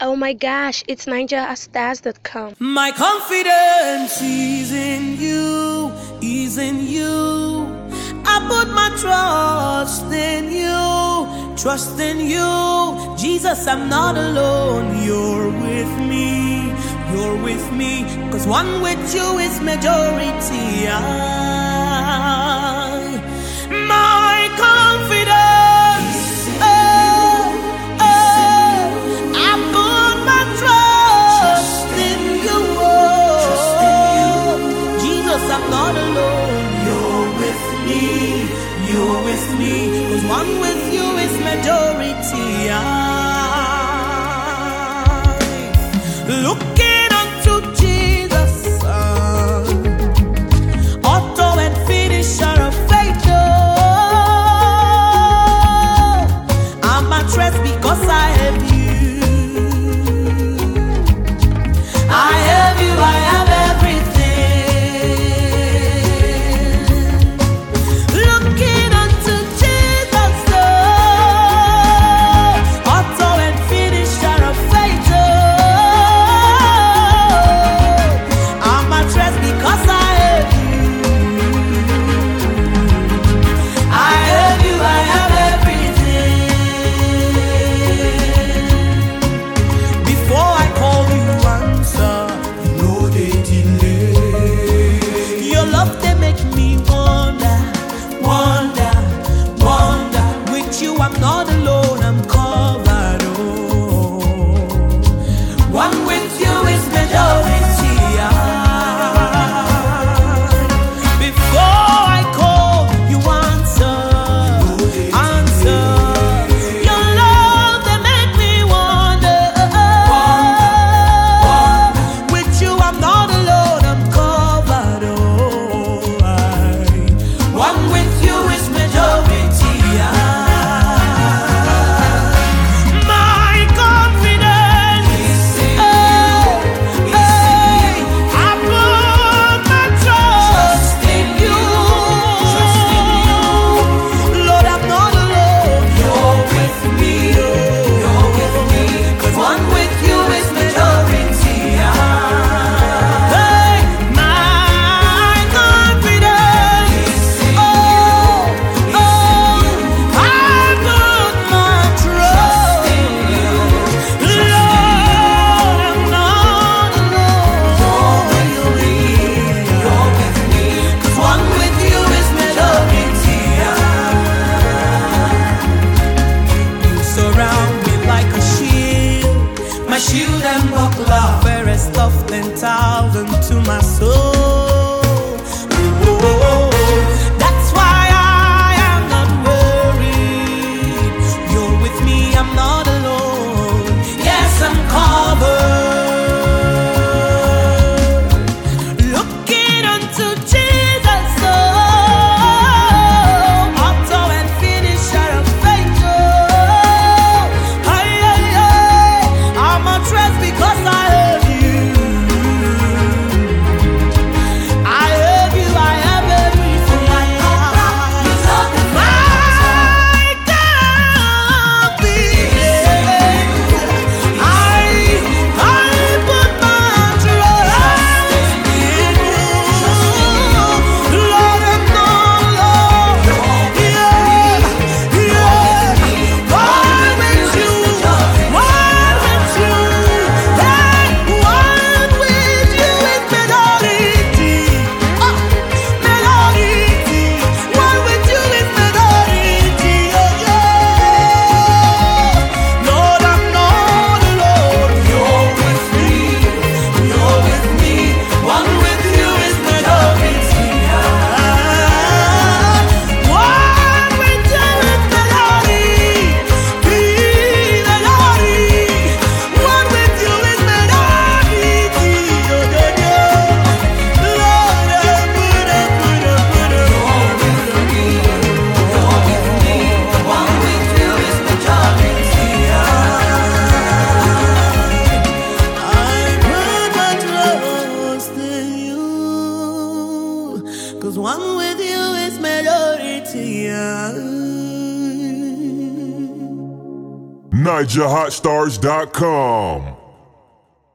Oh my gosh, it's NinjaStars.com. My confidence is in you, is in you. I put my trust in you, trust in you. Jesus, I'm not alone, you're with me, you're with me. Cause one with you is majority. My confidence, I put my trust in you. Jesus, I'm not alone, you're with me, you're with me. Cause one with you is majority. Looking unto Jesus, author and finisher of faith. I'm at rest because I have you. I have you, I have everything. Looking unto Jesus, author and finisher of faith. I'm at rest because I have you. I have you, I have everything. Before I call you, answer. No, they delay. Your love, they make me wonder, wonder, wonder. With you, I'm not alone, I'm covered. Oh, one with you is majority. Before I call, you answer, answer. Your love, they make me wonder. With you, I'm not alone, I'm covered. Oh, one with you is majority. My confidence, I put my trust in you. Lord, I'm not alone, you're with me, you're with me. Cause one with you is majority. Hey, my confidence, I put my trust in you. Lord, I'm not alone, you're with me. Cause one with you is majority. You surround me like a shield, my shield and buckler, fairest of 10,000 to my soul. That's why I am not worried. You're with me, I'm not alone. Yes, I'm covered. Looking unto Jesus, author and finisher of faith. I'm at rest because I have you. NigerHotStars.com.